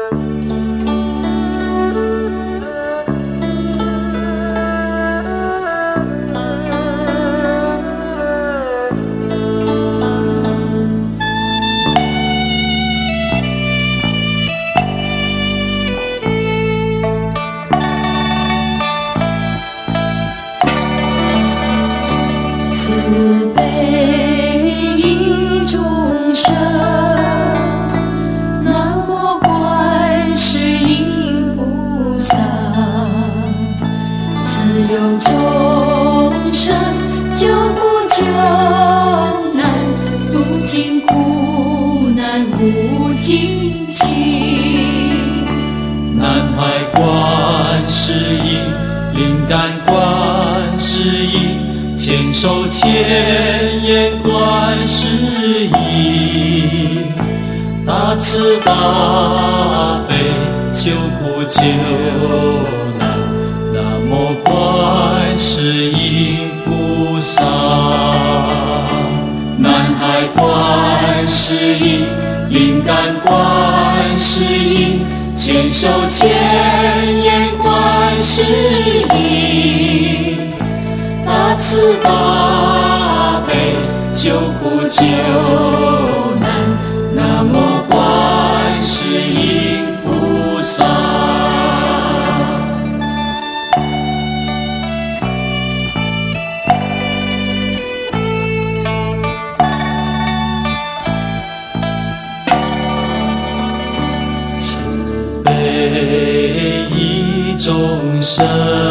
慈悲益众生，南无观世音菩萨。慈有众生救苦救难，度尽苦难无尽期。 南海观世音，灵感观世音，千手千眼观世音，大慈大悲救苦救难，南无观世音菩萨。南海观世音，灵感观世音，千手千眼观世音，大慈大悲救苦救难，南无观世音菩萨。慈悲益众生，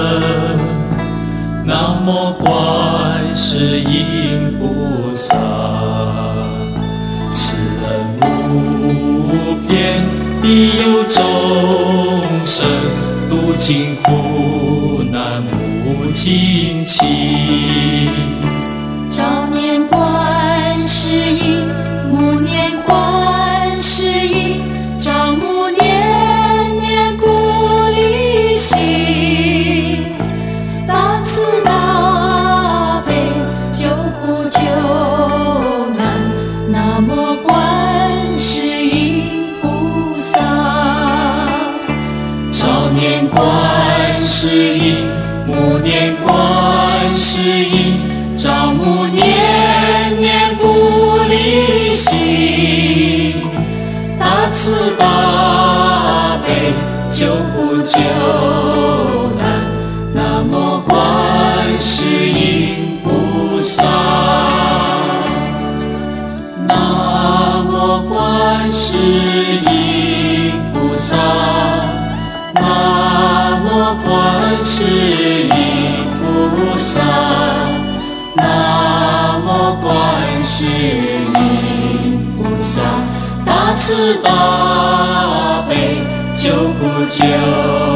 南无观世音菩萨。慈恩无边，庇佑众生，度尽苦难无尽期。 朝念观世音，暮念观世音，朝暮念念不离心。大慈大悲救苦救难，南无观世音菩萨。 朝念观世音，暮念观世音，朝暮念念不离心。大慈大悲救苦救难，南无观世音菩萨。南无观世音菩萨。南无观世音菩萨。南无观世音菩萨。大慈大悲救苦救